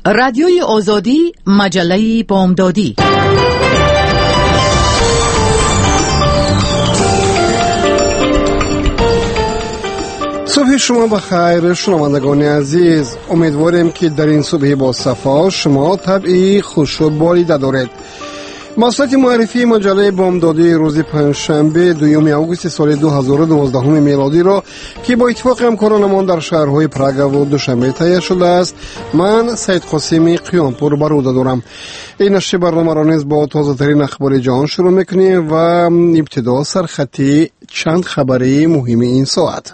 رادیوی آزادی، مجله بامدادی. صبح شما بخیر شنوندگان عزیز. امیدواریم که در این صبح با صفا شما طبعی خوش و بالیده دارید. مسئولات معرفی مجله بامدادی روز پنجشنبه دوم آگوست سال 2012 میلادی را که با اتفاق همکارانمان در شهرهای پراگ و دوشنبه تهیه شده است، من سید قاسمی قیامپور برآورده دارم. این نشر برنامه را نیز با تازه ترین اخبار جهان شروع میکنیم و ابتدا سرخطی چند خبری مهم این ساعت.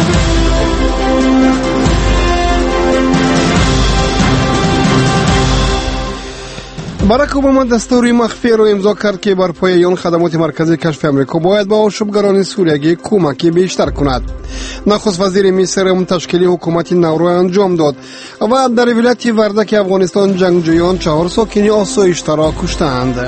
باراک اوباما دستوری مخفی را امضا کرد که بر پایه آن خدمات مرکزی کشف امریکا باید به آشوبگران سوریایی کمکی بیشتر کند. نخست وزیر مصر تشکیل حکومت نو را انجام داد و در ولایت وردک افغانستان جنگجویان 4 ساکن آسایش را کشتند.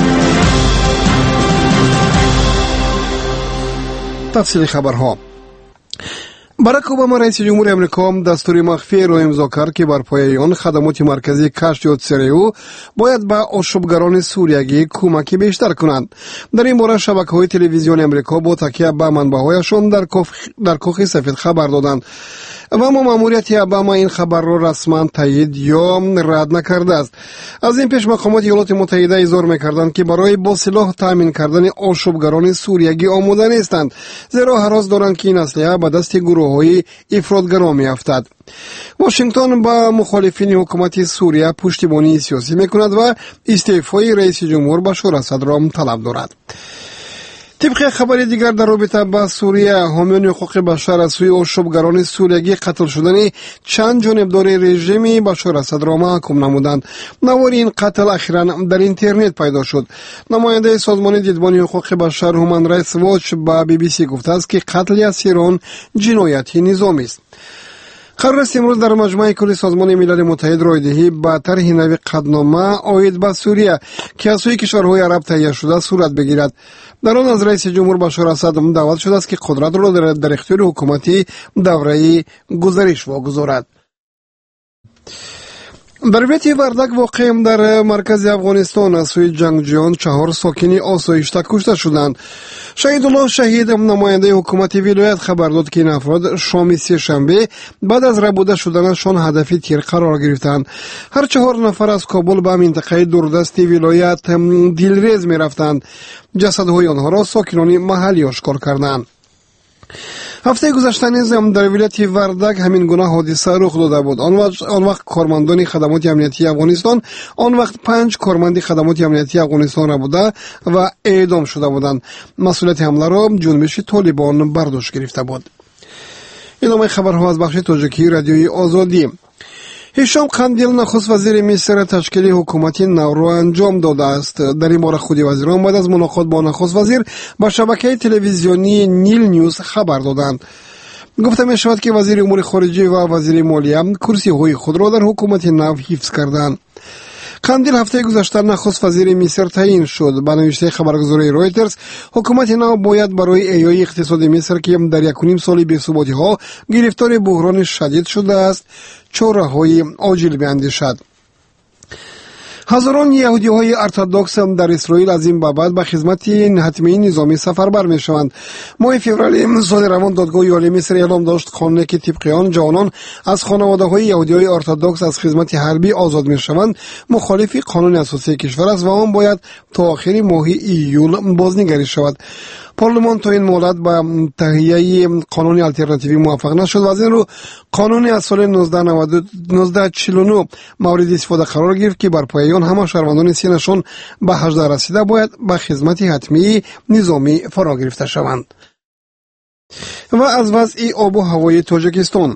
تفصیل خبرها. باراک اوباما رئیس جمهور امریکا دستور مخفی را امضا کرد که بر پایه آن خدمات مرکزی کشف یا CRU باید به آشوبگران سوریایی کمکی بیشتر کنند. در این باره شبکه‌های تلویزیون امریکا با تکیه به منبع‌هایشان در کاخ سفید خبر دادند و اما ماموریت اوباما این خبر را رسما تایید یا رد نکرده است. از این پیش مقامات ایالات متحده اظهار می‌کردند که برای با سلاح تامین کردن آشوبگران سوریایی آماده نیستند، زیرا هراس دارند که این اسلحه به دست گروه‌های افراطگرا می‌افتد. واشنگتن با مخالفین حکومت سوریه پشتیبانی سیاسی می‌کند و استعفای رئیس جمهور بشار اسد را طلب دارد. طبق خبر دیگر در رابطه با سوریه، حامیان حقوق بشر از سوی آشوبگران سوریایی قتل شدن چند جانبدار رژیم بشار اسد را محکوم نمودند. نوار این قتل اخیراً در اینترنت پیدا شد. نماینده سازمان دیدبان حقوق بشر هومن رایتس واچ با BBC گفته است که قتل اسیران جنایتی نظامی است. قرار است امروز در مجمع کل سازمان ملل متحد رایدهی به طرح نوی قطعنامه عاید به سوریه که از سوی کشورهای عرب تهیه شده صورت بگیرد. در آن از رئیس جمهور بشار اسد دعوت شده است که قدرت را در اختیار حکومتی دوره گذشته واگذارد. در ولایت وردک واقع در مرکز افغانستان از سوی جنگجویان 4 ساکن آسایش کشته شدند. شهیدالله شهید نماینده حکومت ولایت خبر داد که این افراد شام سه‌شنبه بعد از ربوده شدنشان هدف تیر قرار گرفتند. هر 4 نفر از کابل به منطقه دوردست ولایت دیلریز می رفتند. جسدهای آنها را ساکنان محلی آشکار کردند. هفته گذشته نیز در ولایت وردک همین گونه حادثه رخ داده بود. آن وقت کارمندان خدمات امنیتی افغانستان 5 کارمند خدمات امنیتی افغانستان را بوده و اعدام شده بودند. مسئولیت حمله را جنبش طالبان برداشت گرفته بود. ادامه خبرها از بخش تاجیکی رادیوی آزادی. هشام قندیل نخست وزیر مصر تشکیل حکومت نو را انجام داده است. در این باره خود وزیران بعد از ملاقات با نخست وزیر با شبکه تلویزیونی نیل نیوز خبر دادند. گفته می شود که وزیر امور خارجه و وزیر مالیه کرسی های خود را در حکومت نو حفظ کردند. قندیل هفته گذشته نخست وزیر مصر تعیین شد. به نوشته خبرگزاری رویترز، حکومت نو باید برای احیای اقتصاد مصر که در 1.5 سال بی‌ثباتی ها گرفتار بحران شدید شده است چاره‌های عاجل بیاندیشد. هزاران یهودی های ارتدوکس در اسرائیل از این بابت به خدمت حتمی نظامی سفربر می شوند. ماه فوریه سال روان دادگاه عالی مصر اعلام داشت قانونی که طبق آن جوانان از خانواده های یهودی های ارتدوکس از خدمت حربی آزاد می شوند مخالف قانون اساسی کشور است و آن باید تا آخر ماه ایول بازنگری شود. پارلمان تا این مدت با تهیه قانون الटरनेटिव्ی موفق نشد و از این رو قانون از سال 1949 مورد استفاده قرار گرفت که بر پایه آن همه شهروندان سنشان به 18 رسیده باید به خدمت حتمی نظامی فرا گرفته شوند. و از وضع آب و هوای تاجیکستان.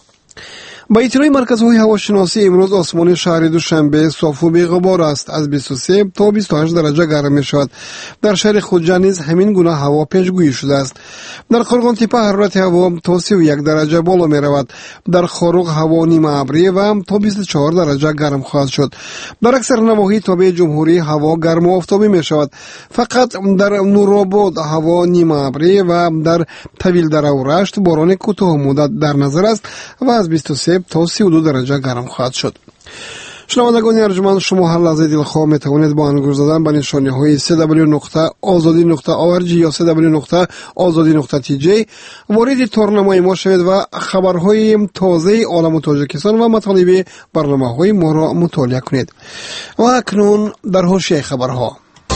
با اطلاع مرکزهای هواشناسی امروز آسمان شهر دوشنبه صاف و بی‌غبار است. از 23 تا 28 درجه گرم می شود. در شهر خوجه نیز همین گونه هوا پیشگویی شده است. در قرغان تپه حرارت هوا تا 31 درجه بالا می رود. در خاروق هوا نیمه ابری و تا 24 درجه گرم خواهد شد. در اکثر نواحی تابع جمهوری هوا گرم و آفتابی می شود. فقط در نورآباد هوا نیمه ابری و در طویل دره و رشت باران کوتاه مدت در نظر است و از 23 تا 32 درجه گرم خواهد شد. شنوندگان ارجمند، شما هر لحظه دلخواه می توانید با انگشت زدن به نشانه‌های www.azadi.org یا www.azadi.tj وارد تورنمای ما شوید و خبرهای تازه عالم تاجیکستان و مطالب برنامه‌های ما را مطالعه کنید. و اکنون در حوزه خبرها.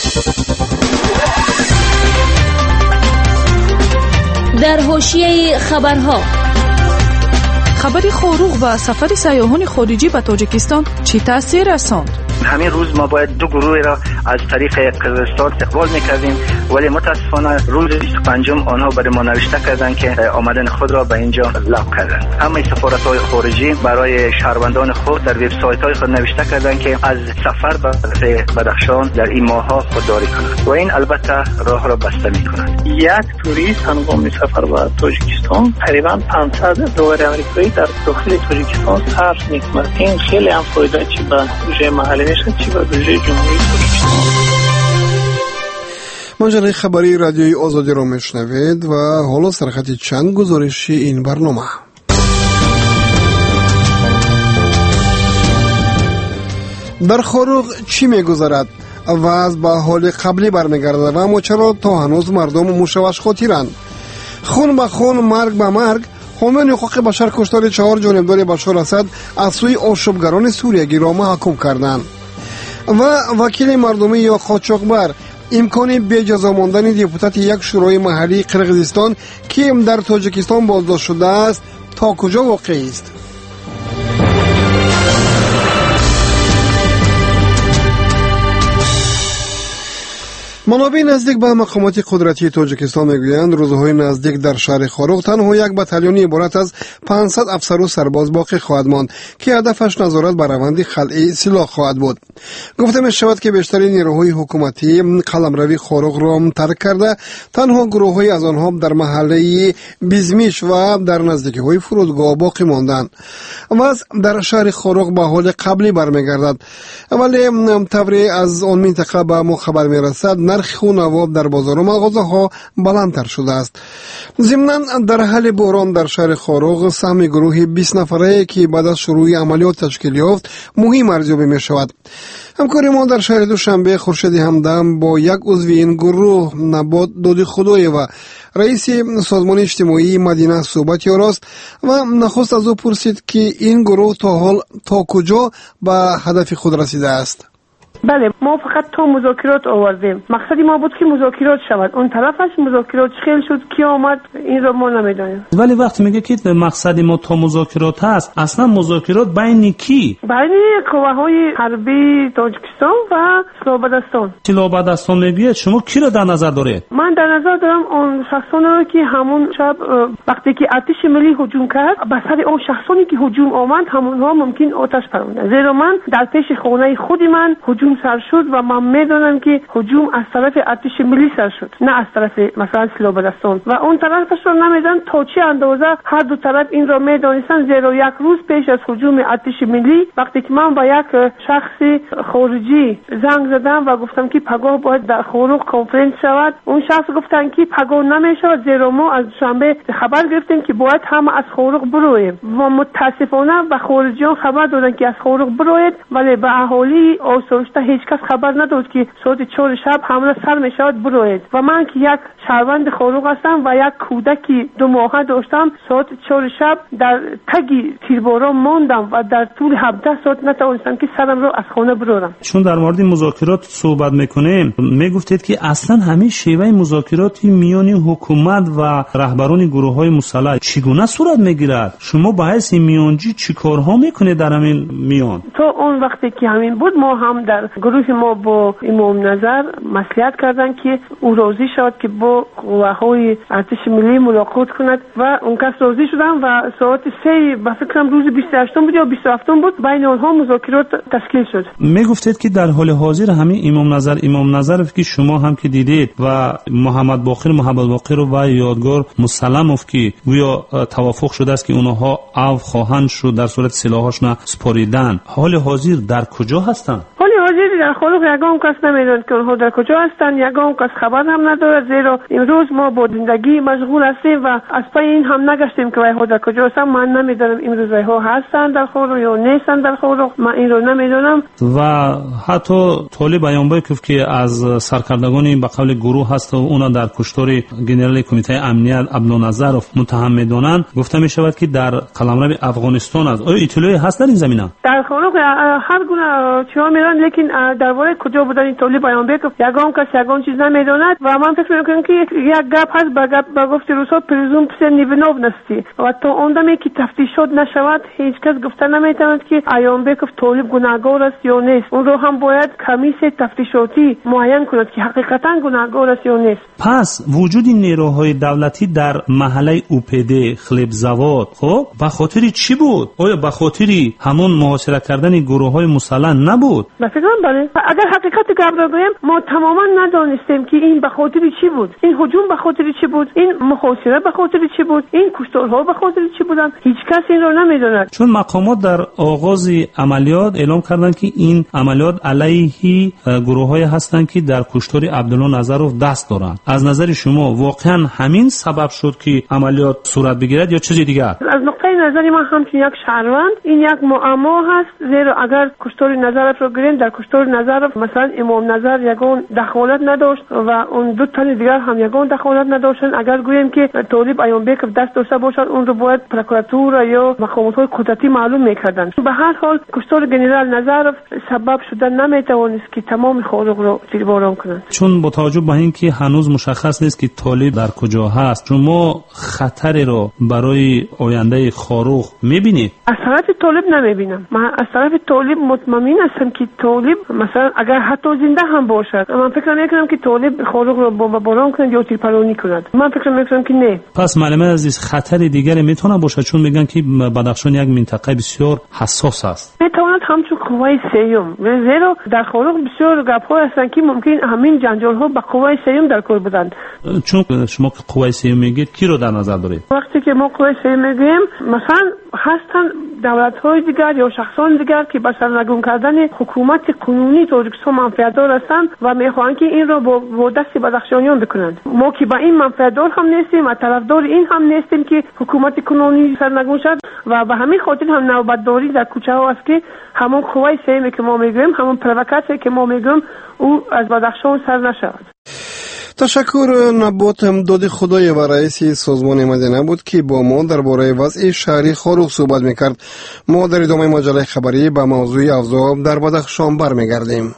در حوزه خبرها، خبر خاروق و سفر سیاحان خارجی به تاجیکستان چی تاثیر رساند؟ همین روز ما باید دو گروه را از طریق قزاقستان استقبال میکردیم، ولی متاسفانه روز 25 آنها برای ما نوشته کردند که آمدن خود را به اینجا لغو کردند. اما سفارت‌های خارجی برای شهروندان خود در وبسایت‌های خود نوشته کردند که از سفر به بدخشان در این ماه‌ها خودداری کنند و این البته راه را بسته می‌کند. یک توریست هنگام سفر به تاجیکستان تقریباً $500 آمریکایی در داخل تاجیکستان صرف می‌کند. این خیلی هم فایده چی به بودجه محلی چی به بودجه جمهوری تاجیکستان. مجله خبری رادیوی آزادی را میشنوید و حالا سرخط چند گزارشی این برنامه. در خاروق چی میگذرد؟ وضع به حال قبلی برمیگردد و اما چرا تا هنوز مردم موشوش خاطرند؟ خون به خون، مرگ به مرگ، حامیان حقوق بشر کشتار 4 جانبدار بشار اسد از سوی آشوبگران سوریگی را محکوم کردند. و وکیل مردمی یا قاچاقبر امکان بی‌جزا ماندن دیپوتات یک شورای محلی قرقیزستان که در تاجیکستان بازداشت شده است تا کجا واقعی است؟ منابع نزدیک به مقامات قدرتی تاجیکستان میگویند روزهای نزدیک در شهر خاروق تنها یک بتالون عبارت از 500 افسر و سرباز باقی خواهد ماند که هدفش نظارت بر روند خلع سلاح خواهد بود. گفته می شود که بیشتر نیروهای حکومتی قلمروی خاروق را ترک کرده، تنها گروه‌های از آنها در محله بیزمیش و در نزدیکی‌های فرودگاه باقی ماندند. وضع در شهر خاروق به حال قبلی برمیگردد، ولی طوری از آن منطقه به ما خبر میرسد نرخ خون و در بازار و مغازه‌ها بلندتر شده است. ضمناً در حال بحران در شهر خاروق سهم گروه 20 نفره که بعد از شروع عملیات تشکیل یافت مهم ارزیابی می شود. همکاری ما در شهر دوشنبه خورشید همدم با یک عضو این گروه نبات دودی خدایی و رئیس سازمان اجتماعی مدینه صحبت یاراست و نخست از او پرسید که این گروه تا کجا به هدف خود رسیده است. بله، ما فقط تا مذاکرات آوردیم. مقصدی ما بود که مذاکرات شود. اون طرفش مذاکرات خیلی شد کی آمد این را ما نمیدانیم. ولی وقتی میگه که مقصدی ما تا مذاکرات هست، اصلا مذاکرات بین کی؟ بین قواهای حربی تاجیکستان و سلابدستان. سلابدستان میگه شما کی رو در نظر دارید؟ من در نظر دارم اون شخصانی رو که همون شب وقتی که ارتش ملی هجوم کرد به سر اون شخصانی که هجوم آمد همونها ممکن آتش پراندن. زیرا من در پیش خانه خود من هجوم سر شد و من میدونم که هجوم از طرف ارتش ملی سر شد، نه از طرف مثلا سلابدستان و اون طرفش رو نمیدونم تا چه اندازه هر دو طرف این را میدونستن. زیرا یک روز پیش از هجوم ارتش ملی وقتی که من با یک شخص خارجی زنگ زدم و گفتم که پگاه باید در خاروق کنفرانس شود، اون شخص گفتن که پگاه نمیشود زیرا ما از شنبه خبر گرفتیم که باید هم از خاروق برویم و متاسفانه به خارجیان خبر دادن که از خاروق بروید، ولی به اهالی آسایشته هیچ کس خبر نداد که ساعت 4 شب حمله سر می شود بروید. و من که یک شهروند خاروق هستم و یک کودکی 2 ماهه داشتم، ساعت 4 شب در تگی تیرباران ماندم و در طول 17 ساعت نتوانستم که سرم رو از خانه برورم. چون در مورد مذاکرات صحبت میکنیم، میگفتید که اصلا همین شیوه مذاکراتی میان حکومت و رهبران گروه‌های مسلح چگونه صورت میگیرد؟ شما با حیث میانجی چی کارها میکنید در همین میان؟ تا اون وقتی که همین بود ما هم در گروه ما با امام نظر مصلحت کردن که او راضی شد که با قواهای ارتش ملی ملاقات کند و اون کس راضی شدن و ساعت 3 به فکرم روز 28 بود یا 27 بود بین آنها مذاکرات تشکیل شد. میگفتید که در حال حاضر همین امام نظر که شما هم که دیدید و محمد باقر رو و یادگار مسلموف که گویا توافق شده است که اونها خواهند شد در صورت سلاحاشون سپاریدن، حال حاضر در کجا هستند؟ حال حاضر ولی در خلق یگان کس نمیداند که آنها در کجا هستند، یگان کس خبر هم ندارد، زیرا امروز ما با زندگی مشغول هستیم و از پای این هم نگشتیم که ویها در کجا هستند. من نمیدانم امروز ویها هستند در خلق یا نیستند در خلق، من این رو نمیدانم. و حتی طالب ایانبکوف که از سرکردگان به قول گروه هست و اونا در کشتار گنرال کمیته امنیت عبدالنظرов متهم میدونن، گفته می شود که در قلمرو افغانستان است. آیا اطلاعی هست در این زمینه؟ در خلق هر گونه چیزا میرن، لیکن درباره کجا بودن این طالب ایانبکوف یگان کس یگان چیز نمیداند و من فکر میکنم که یک گپ هست به گفت روسا پرزوم پس نیونوب نستی و تا اون دمی که تفتیشات نشود هیچ کس گفته نمیتواند که ایانبکوف طالب گناهگار است یا نیست. اون رو هم باید کمیسیون تفتیشاتی معین کند که حقیقتا گناهگار است یا نیست. پس وجود نیروهای دولتی در محله اوپیده خلیبزواد خب به خاطر چی بود؟ آیا به خاطر همون محاصره کردن گروه‌های مسلح نبود؟ به فکر من بله. اگر حقیقت گپ را بگویم ما تماما ندانستیم که این به خاطر چی بود، این هجوم به خاطر چی بود، این محاصره به خاطر چی بود، این کشتارها به خاطر چی بودن. هیچ کس این را نمیداند. چون مقامات در آغاز عملیات اعلام کردند که این عملیات علیه گروه‌های هستند که در کشتار عبدالنظرов دست دارند. از نظر شما واقعا همین سبب شد که عملیات صورت بگیرد یا چیز دیگر؟ از نقطه نظر من همچون یک شهروند این یک معما هست، زیرا اگر کشتار نظرف رو گیریم، در کشتار نظرف مثلا امام نظر یگان دخالت نداشت و اون دو تن دیگر هم یگان دخالت نداشتن. اگر گوییم که طالب ایانبکوف دست داشته باشد اون رو باید پروکراتور یا مقامات قدرتی معلوم میکردن. به هر حال کشتار گنرال نظرف سبب شدن نمیتوانست که تمام خلق رو تیرباران کنند. چون با توجه به اینکه هنوز مشخص نیست که طالب در کجا هست، شما خطری رو برای آینده خاروق میبینید؟ از طرف طالب نمیبینم. من از طرف طالب مطمئن هستم که طالب مثلا اگر حتی زنده هم باشد، من فکر نمیکنم که طالب خاروق رو بمباران کند یا تیرپرانی کند. من فکر میکنم که نه. پس معلومه عزیز خطر دیگری میتونه باشه، چون میگن که بدخشان یک منطقه بسیار حساس است. میتواند همچون قوای سیوم، زیرا در خاروق بسیار گپ‌ها هستن که ممکن همین جنجال‌ها به قوای سیوم در کار بودند. چون شما که قوای سیوم میگید کی رو در نظر دارید؟ وقتی که ما قوای سیوم میگیم مثلا هستن دولت‌های دیگر یا شخصان دیگر که به سرنگون کردن حکومت قانونی تاجیکستان منفعت‌دار هستند و میخواهند که این را با دست بدخشانیان بکنند. ما که با این منفعت‌دار هم نیستیم و طرفدار این هم نیستیم که حکومت قانونی سرنگون شد و به همین خاطر هم نوبتداری در کوچه‌ها است که همون قوای سیوم که ما میگیم، همون پروکاسی که ما میگیم او از بدخشان سر نشود. تشکر. نبات امداد خدای و رئیس سازمان مدینه بود که با ما درباره وضع شهری خاروق صحبت میکرد. ما در ادامه مجله خبری به موضوع افزاب در بدخشان برمیگردیم.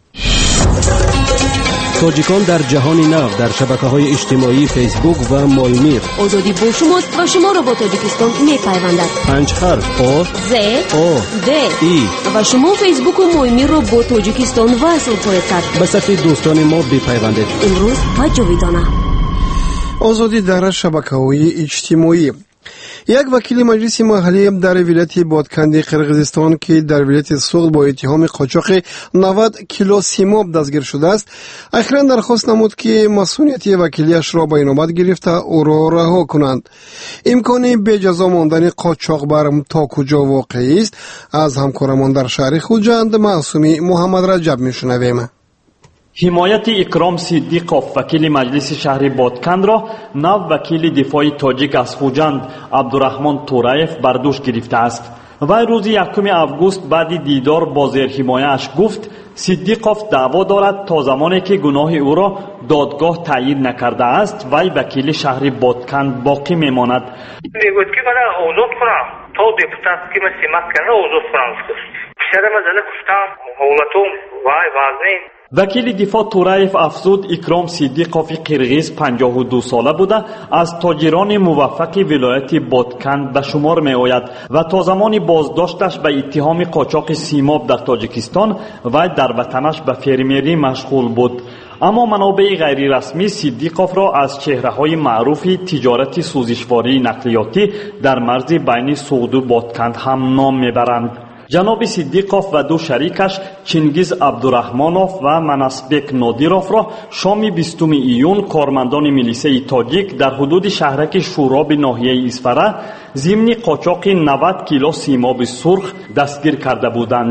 تاجیکان در جهان نو در شبکه‌های اجتماعی فیسبوک و مالمیر. آزادی با شماست و شما را با تاجیکستان می‌پیوندد. 5 حرف آ ز او د ای و شما فیسبوک و مالمیر را با تاجیکستان وصل خواهید کرد. به صفحه دوستان ما بپیوندید. امروز و جاویدانه. آزادی در شبکه‌های اجتماعی. یک وکیل مجلس محلی در ولایت بادکندی قرقیزستان که در ولایت سوغد با اتهام قاچاق 90 کیلو سیماب دستگیر شده است، اخیراً درخواست نمود که مسئولیت وکیلیش را به نوبت گرفته او را رها کنند. امکان به جزا ماندن قاچاق برم تا کجا واقعی است؟ از همکارمان در شهر خوجند معصومی محمد رجب میشنویم. حمایت اکرام صدیقوف وکیل مجلس شهر بادکند را نو وکیل دفاعی تاجیک از خوجند عبدالرحمن تورایف بر دوش گرفته است. وی روز 1 آگوست بعد دیدار با زیر حمایه‌اش گفت صدیقوف دعوا دارد تا زمانی که گناه او را دادگاه تعیین نکرده است وی وکیل شهر بادکند باقی میماند. میگوید که من آزاد کنم تا دیپوتات که من سیمت کرده آزاد کنم. بیشتر مزله گفتم حولتون وی وزنین. وکیل دفاع تورایف افزود اکرام صدیقوف قرغیز 52 ساله بوده از تاجران موفق ولایت بادکند به شمار می آید و تا زمان بازداشتش به اتهام قاچاق سیماب در تاجیکستان و در وطنش به فرمیری مشغول بود. اما منابع غیر رسمی صدیقوف را از چهره‌های معروف تجارت سوزشواری نقلیاتی در مرز بین سوغد و بادکند هم نام میبرند. جناب صدیقوف و دو شریکش چنگیز عبدالرحمانوف و مناسبک نادیروف را شام 20 ایون کارمندان میلیسه تاجیک در حدود شهرک شوراب ناحیه اسفره ضمن قاچاق 90 کیلو سیماب سرخ دستگیر کرده بودند.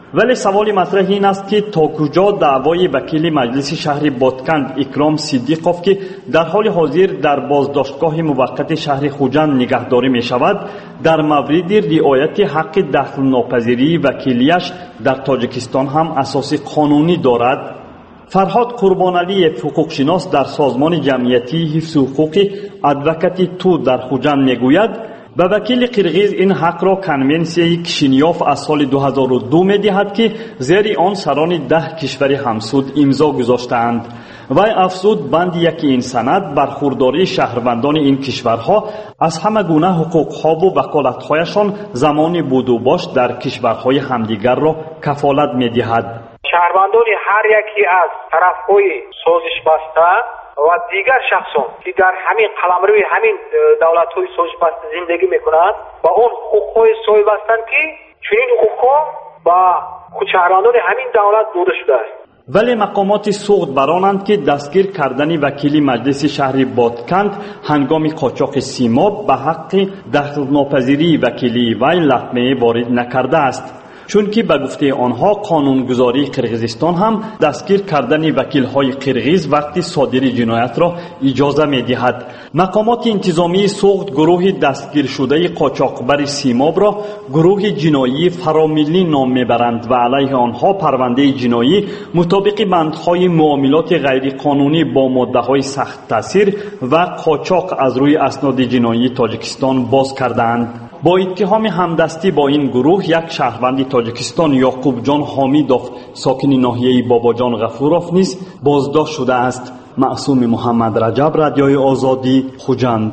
ولی سوال مطرح این است که تا کجا دعوای وکیل مجلس شهر بادکند اکرام صدیقوف که در حال حاضر در بازداشتگاه موقت شهر خوجند نگهداری می شود در مورد رعایت حق دخل ناپذیری وکیلیش در تاجیکستان هم اساس قانونی دارد. فرهاد قربانعلی حقوقشناس در سازمان جمعیتی حفظ حقوق ادوکاتی تو در خوجند میگوید به وکیل قرغیز این حق را کنونسیای کشینیاف از سال 2002 می‌دهد که زیر آن سران 10 کشور همسود امضا گذاشتند. وی افزود بند یکی این سند برخورداری شهروندان این کشورها از همه گونه حقوقها و وکالت‌هایشان زمان بود و باش در کشورهای همدیگر را کفالت می‌دهد. شهروندان هر یکی از طرف‌های سازش بسته و دیگر شخصان که در همین قلمروی همین دولت‌های سازش بسته زندگی میکنند و اون حقوق‌های سازش بستند که چنین حقوق‌ها با خود شهروندان همین دولت داده شده است. ولی مقامات سوغد برانند که دستگیر کردن وکیل مجلس شهر بادکند هنگام قاچاق سیماب به حق دخل ناپذیری وکیلی وی لطمه وارد نکرده است، چون که به گفته آنها قانونگذاری قرغیزستان هم دستگیر کردن وکیل‌های قرغیز وقتی صادری جنایت را اجازه می‌دهد. مقامات انتظامی سوغد گروه دستگیر شده قاچاقبر سیماب را گروه جنایی فراملی نام می‌برند و علیه آنها پرونده جنایی مطابق بندهای معاملات غیرقانونی با ماده‌های سخت تاثیر و قاچاق از روی اسناد جنایی تاجیکستان باز کردند. با اتهام همدستی با این گروه یک شهروند تاجیکستان یعقوب جان حامیدوف ساکن ناحیه باباجان غفوروف نیز بازداشت شده است. معصوم محمد رجب، رادیوی آزادی، خوجند.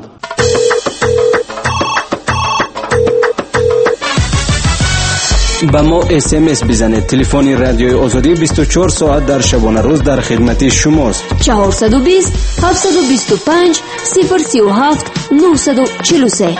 با ما SMS بزنید. تلفن رادیوی آزادی 24 ساعت در شبانه روز در خدمت شماست. 420 725 037 943.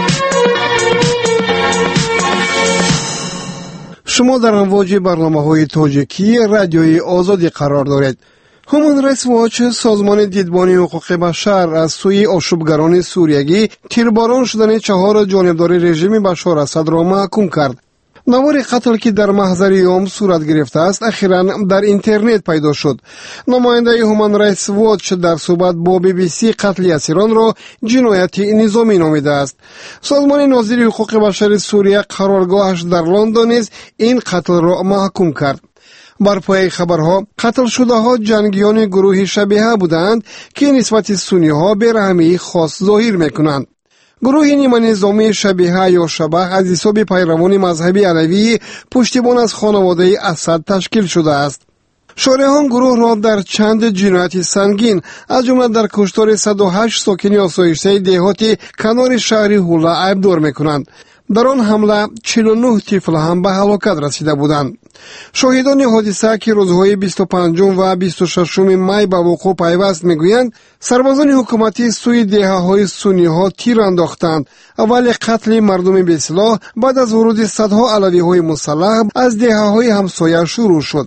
شما در امواج برنامه‌های تاجیکی رادیوی آزادی قرار دارید. هومن رایتس واچ، سازمان دیدبانی حقوق بشر، از سوی آشوبگران سوریگی تیرباران شدن 4 جانبدار رژیم بشار اسد را محکوم کرد. نوار قتل که در محضر یوم صورت گرفته است اخیراً در اینترنت پیدا شد. نماینده هومن رایتس واچ در صحبت با BBC قتل اسیران را جنایت نظامی نامیده است. سازمان ناظر حقوق بشر سوریه قرارگاهش در لندن نیز این قتل را محکوم کرد. بر پای خبرها قتل شده ها جنگیان گروه شبیه بودند که نسبت سنی ها بی‌رحمی خاص ظاهر میکنند. گروه نیمه نظامی شبیه یا شبه از حساب پیروان مذهبی علوی پشتیبان از خانواده اسد تشکیل شده است. شارحان گروه را در چند جنایت سنگین از جمله در کشتار 108 ساکن آسایشته دهات کنار شهر هولا عیبدار میکنند. در آن حمله 49 طفل هم به هلاکت رسیده بودند. شاهدان حادثه که روزهای 25 و 26 می به وقوع پیوست میگویند سربازان حکومتی سوی دهه‌های سنی ها تیر انداختند، ولی قتل مردم بی‌سلاح بعد از ورود صدها علوی‌های مسلح از دهه‌های همسایه شروع شد.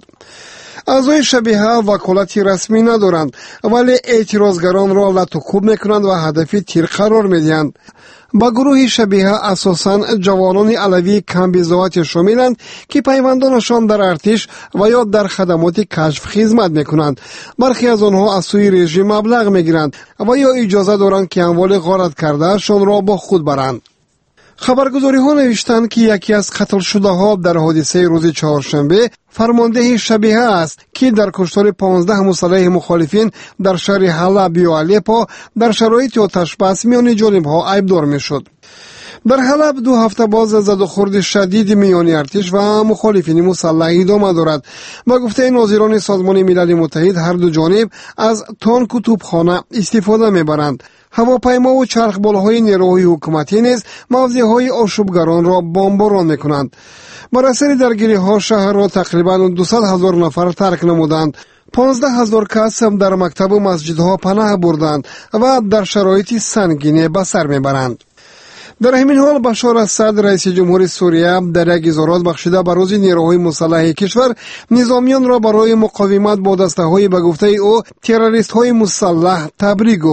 اعضای شبیه وکالتی رسمی ندارند ولی اعتراضگران را لطوکوب میکنند و هدف تیر قرار میدهند. با گروه شبیه اساساً جوانان علوی کمبیزاوت شاملند که پیوندانشان در ارتش و یا در خدمات کشف خدمت میکنند. برخی از آنها از سوی رژیم مبلغ میگیرند و یا اجازه دارند که اموال غارت کرده شان را با خود برند. خبرگزاری ها نوشتند که یکی از قتل شده ها در حادثه روز چهارشنبه فرمانده شبیه است که در کشتار 15 مسلح مخالفین در شهر حلب یا الپو در شرایط آتش بس میان جانب ها عیبدار میشد. در حلب 2 هفته باز زد و خورد شدید میان ارتش و مخالفین مسلح ادامه دارد. با گفته ناظران سازمان ملل متحد هر دو جانب از تانک و توپخانه استفاده میبرند. هواپیما و چرخبال‌های نیروهای حکومتی نیز موضع‌های آشوبگران را بمباران می‌کنند. بر اثر درگیری‌ها شهر را تقریباً 200,000 نفر ترک نمودند. 15,000 کس در مکتب و مسجدها پناه بردند و در شرایط سنگین به سر می‌برند. در همین حال بشار اسد رئیس جمهور سوریه در یک اظهارات بخشیده به روز نیروهای مسلح کشور نظامیان را برای مقاومت با دسته‌های به گفته او تروریست‌های مسلح تبریک گفت.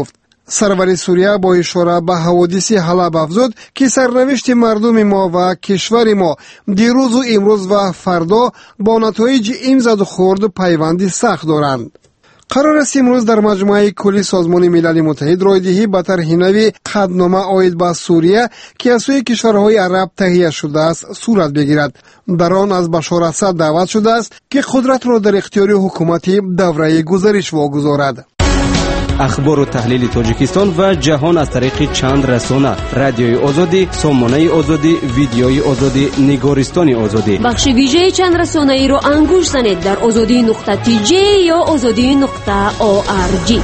سروری سوریه با اشاره به حوادث حلب افزود که سرنوشت مردم ما و کشور ما دیروز و امروز و فردا با نتایج این زد و خورد پیوندی سخت دارند. قرار است امروز در مجمع کلی سازمان ملل متحد رایدهی به طرح نوی قطعنامه عاید به سوریه که از سوی کشورهای عرب تهیه شده است صورت بگیرد. در آن از بشار اسد دعوت شده است که قدرت را در اختیار حکومت دوره گذشته واگذارد. اخبار و تحلیل تاجیکستان و جهان از طریق چند رسانه: رادیوی آزادی، سامانه آزادی، ویدیوی آزادی، نگارستان آزادی. بخش ویژه چند رسانه ای رو انگوش زنید در azadi.tj یا azadi.org.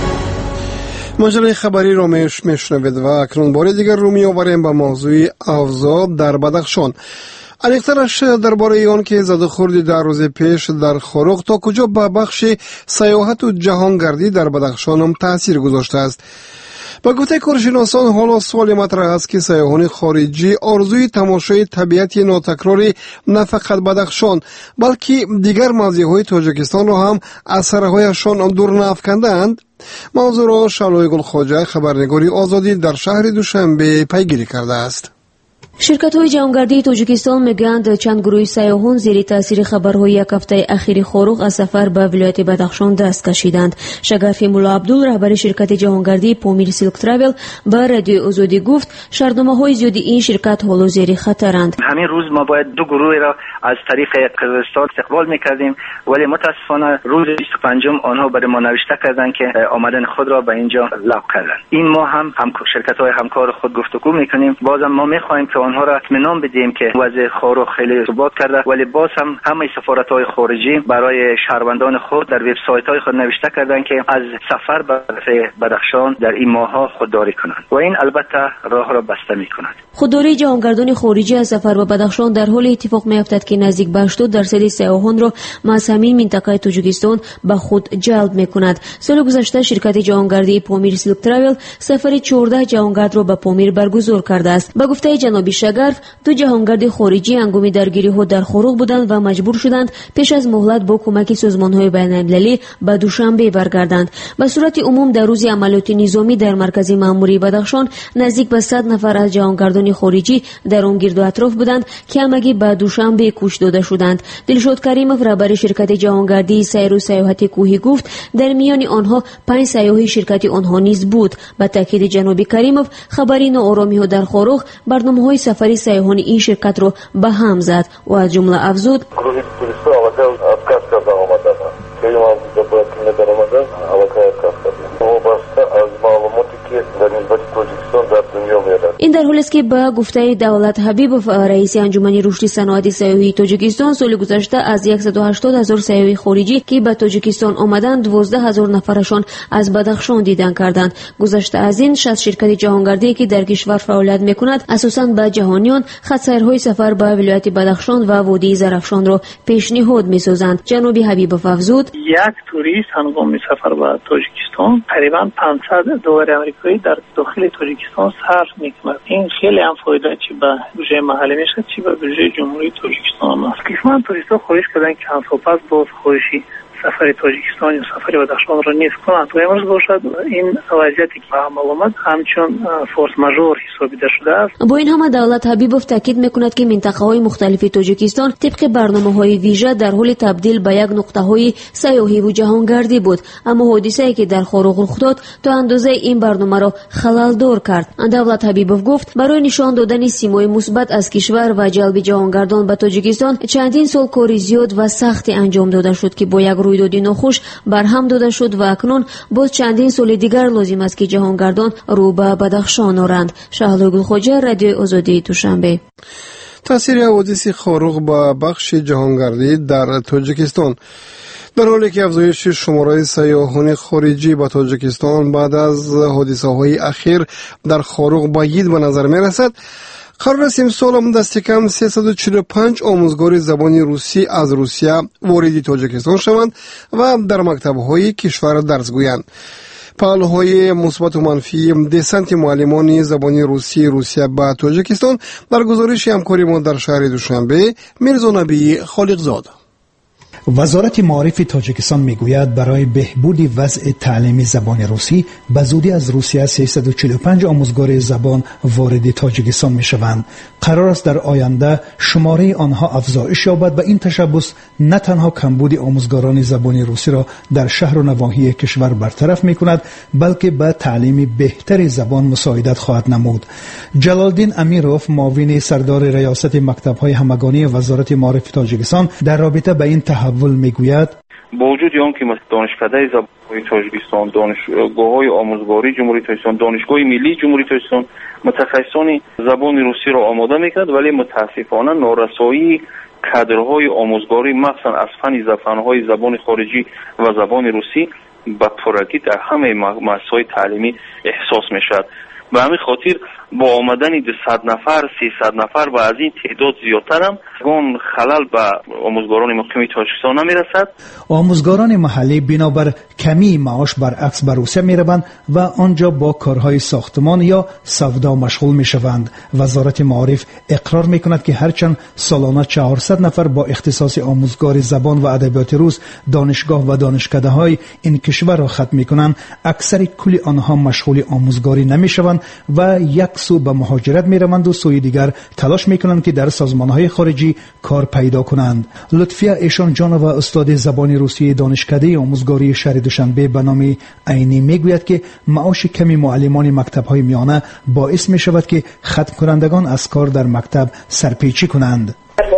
مجله خبری را میشنوید و اکنون بار دیگر رو میآوریم به موضوع افزاد در بدخشان. علیق‌ترش درباره آن که زدوخوردی در روز پیش در خروق تا کجا به بخش سیاحت و جهانگردی در بدخشان هم تاثیر گذاشته است. با گفته کارشناسان حالا سوال مطرح است که سیاحان خارجی آرزوی تماشای طبیعت ناتکراری نه فقط بدخشان بلکه دیگر موضع‌های تاجیکستان را هم از سرهایشان دور نافکندند. موضوع را شعلای گلخواجه خبرنگاری آزادی در شهر دوشنبه پیگیری کرده است. شرکت‌های جهانگردی تاجیکستان میگویند چند گروه سیاحان زیر تاثیر خبرهای یک هفته اخیر خروق از سفر به ولایت بدخشان دست کشیدند. شگرفی مولا عبدول رهبر شرکت جهانگردی پامیر سیلک تراول به رادیو آزادی گفت شهردنامه‌های زیادی این شرکت حالا زیر خطرند. همین روز ما باید دو گروه را از طریق قزاقستان استقبال می‌کردیم ولی متاسفانه روز 25 آنها برای ما نوشته کردند که آمدن خود را به اینجا لغو کردند. این ما هم شرکت‌های همکار خود گفتگو می‌کنیم. بازم ما می‌خواهیم که آنها را اطمینان بدیم که وضع خروق خیلی ثبات کرده ولی باز هم همه سفارت‌های خارجی برای شهروندان خود در وبسایت‌های خود نوشته کردند که از سفر به بدخشان در این ماه‌ها خودداری کنند و این البته راه را بسته می‌کند. خودداری جهانگردان خارجی از سفر به بدخشان در حال اتفاق می‌افتد که نزدیک به 80% سیاحان را از همین منطقه تاجیکستان به خود جلب می‌کند. سال گذشته شرکت جهانگردی پامیر سیلک تراول سفر 14 جهانگرد را به پامیر برگزار کرده است. به گفته جناب شگرف دو جهانگرد خارجی هنگام درگیری‌ها در خروق بودند و مجبور شدند پیش از مهلت با کمک سازمان‌های بین‌المللی به دوشنبه برگردند. به صورت عموم در روز عملیات نظامی در مرکز مأموری بدخشان نزدیک به 100 نفر از جهانگردان خارجی در آن گرد و اطراف بودند که همگی به دوشنبه کشته داده شدند. دلشاد کریمов رهبر شرکت جهانگردی سیر و سیاحت کوهی گفت در میان آنها 5 سیاح شرکت آنها نیز بود. به تاکید جناب کریمov خبری ناآرامی‌ها در خروق برنامه‌های سفری سیاحان این شرکت را به هم زد و از جمله افزود این در حالی است که به گفته دولت حبیبov رئیس انجمن رشد صنعت سیاحی تاجیکستان سال گذشته از 180,000 سیاح خارجی که به تاجیکستان آمدند 12,000 نفرشان از بدخشان دیدن کردند. گذشته از این 60 شرکت جهانگردی که در کشور فعالیت می‌کند اساساً به جهانیان خط سیرهای سفر به ولایت بدخشان و وادی زرافشان را پیشنهاد می‌سازند. جناب حبیبov افزود یک توریست هنگام سفر به تاجیکستان تقریباً $500 آمریکایی در داخل تاجیکستان صرف می‌کند. این خیلی هم فایده چی به بودجه محلی میشه چی به بودجه جمهوری تاجیکستان است. کشور توریستا خواهش کردن که چند سال پس باز خواهشی سفر تاجیکستان یا سفر بدخشان را نیست کنند و امروز باشد این وضعیتی که عمل آمد همچون فورس ماژور حسابیده شده است. با این همه دولت حبیبov تاکید میکند که منطقه‌های مختلف تاجیکستان طبق برنامه‌های ویژه در حال تبدیل به یک نقطه‌های سیاحی و جهانگردی بود، اما حادثه‌ای که در خروق رخ داد تا اندازه این برنامه را خلل‌دار کرد. دولت حبیبov گفت برای نشان دادن سیمای مثبت از کشور و جلب جهانگردان به تاجیکستان چندین سال کار زیاد و سختی انجام داده شد که با یک رویدادی ناخوش برهم داده شد و اکنون باز چندین سال دیگر لازم است که جهانگردان رو به بدخشان آرند. شهلا گلخواجه رادیو آزادی دوشنبه. تاثیر حوادث خروق با بخش جهانگردی در تاجیکستان در حالی که افزایش شماره سیاحان خارجی به تاجیکستان بعد از حادثه‌های اخیر در خروق باید به نظر می‌رسد، قرار است امسال هم دست کم 345 آموزگار زبان روسی از روسیه وارد تاجیکستان شوند و در مکتب‌های کشور درس گویند. پهلوهای مثبت و منفی دسنت معلمان زبان روسی به تاجیکستان در گزارش همکاری ما در شهر دوشنبه میرزا نبی خالقزاده. وزارت معارف تاجیکستان میگوید برای بهبود وضع تعلیمی زبان روسی به زودی از روسیه 345 آموزگار زبان وارد تاجیکستان میشوند. قرار است در آینده شماره آنها افزایش یابد و این تشبث نه تنها کمبود آموزگاران زبان روسی را در شهر و نواحی کشور برطرف میکند بلکه به تعلیم بهتر زبان مساعدت خواهد نمود. جلالدین امیروف معاون سردار ریاست مکتب‌های همگانی وزارت معارف تاجیکستان در رابطه با این تحول میگوید با وجود آن که دانشکده زبان تاجیکستان، دانشگاه‌های آموزگاری جمهوری تاجیکستان، دانشگاه ملی جمهوری تاجیکستان متخصصان زبان روسی را آماده میکرد، ولی متاسفانه نارسایی کادرهای آموزگاری مخصوصا از فن‌های زبان خارجی و زبان روسی به پرگی در همه مؤسسات تعلیمی احساس میشد. به همین خاطر با آمدن 200 نفر 300 نفر و از این تعداد زیادتر هم اون خلل به آموزگاران مقیم تاجیکستان نمیرسد. آموزگاران محلی بنابر کمی معاش برعکس به روسیه میروند و آنجا با کارهای ساختمان یا سودا مشغول میشوند. وزارت معارف اقرار میکند که هرچند سالانه 400 نفر با اختصاص آموزگار زبان و ادبیات روس دانشگاه و دانشکده‌های این کشور را ختم میکنند، اکثر کل آنها مشغول آموزگاری نمیشوند و یک سو به مهاجرت میروند و سوی دیگر تلاش میکنند که در سازمانهای خارجی کار پیدا کنند. لطفیه ایشان جانو و استاد زبان روسی دانشکده آموزگاری شهر دوشنبه به نام عینی میگوید که معاش کمی معلمان مکتب‌های میانه باعث میشود که ختم کنندگان از کار در مکتب سرپیچی کنند.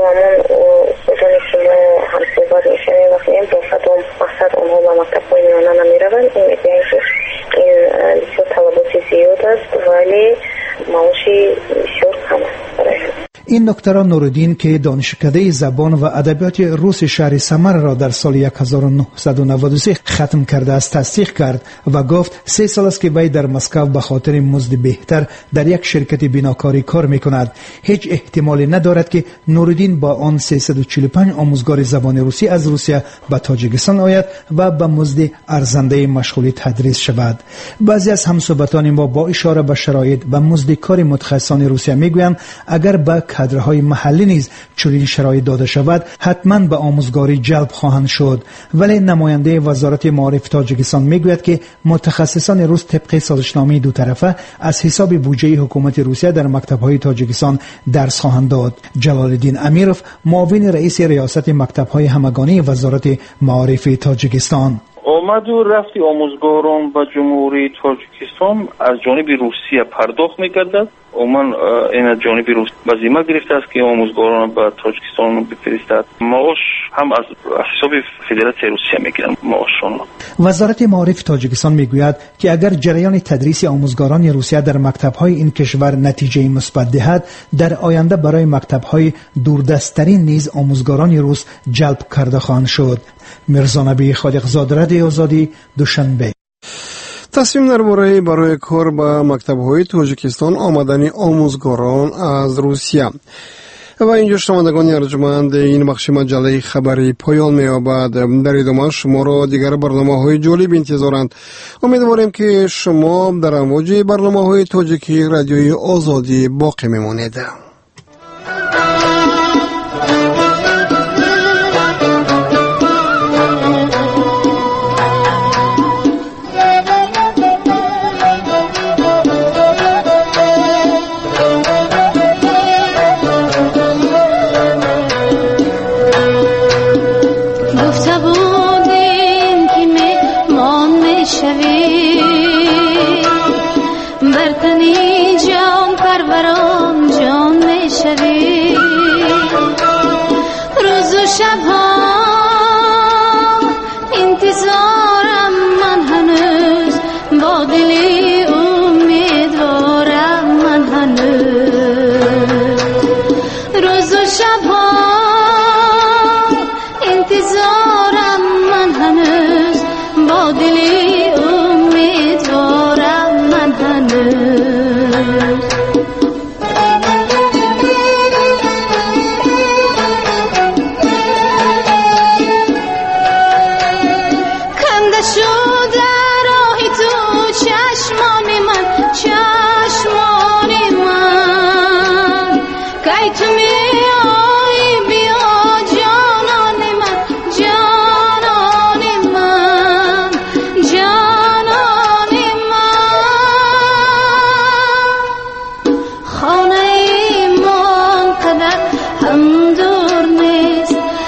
این نکته را نورالدین که دانشکده زبان و ادبیات روس شهر سمر را در سال 1993 ختم کرده است تصدیق کرد و گفت 3 سال است که وی در مسکو به خاطر مزد بهتر در یک شرکت بیناکاری کار میکند. هیچ احتمالی ندارد که نورالدین با آن 345 آموزگار زبان روسی از روسیه به تاجیکستان آید و به مزد ارزنده مشغول تدریس شود. بعضی از همصحبتان ما با اشاره به شرایط و مزد کار متخصصان روسیه میگویند اگر به کادرهای محلی نیز چنین شرایط داده شود حتما به آموزگاری جلب خواهند شد. ولی نماینده وزارت معارف تاجیکستان میگوید که متخصصان روس طبق سازشنامه دو طرفه از حساب بودجه حکومت روسیه در مکتب‌های تاجیکستان درس خواهند داد. جلالدین امیروف معاون رئیس ریاست مکتب‌های همگانی وزارت معارف تاجیکستان آمد و رفتی آموزگاران به جمهوری تاجیکستان از جانب روسیه پرداخت می‌گردد. من این از جانب روسیه بزیمه گرفته است که آموزگاران به تاجیکستان بفرستد. معاش هم از حساب فدراسیون روسیه میگیرن معاششون. وزارت معارف تاجیکستان میگوید که اگر جریان تدریس آموزگاران روسیه در مکتب‌های این کشور نتیجه مثبت دهد، در آینده برای مکتب‌های دوردست‌ترین نیز آموزگاران روس جلب کرده خواهند شد. میرزا نبی خالقزاده، رادیو آزادی، دوشنبه. تصمیم درباره برای کار به مکتب‌های تاجیکستان آمدن آموزگاران از روسیه. و اینجا شنوندگان ارجمند این بخش مجله خبری پایان می‌یابد. در ادامه شما را دیگر برنامه‌های جالب انتظارند. امیدواریم که شما در امواج برنامه‌های تاجیکی رادیوی آزادی باقی میمانید.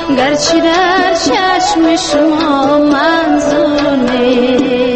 گرچه در چشم شما منظور نیست.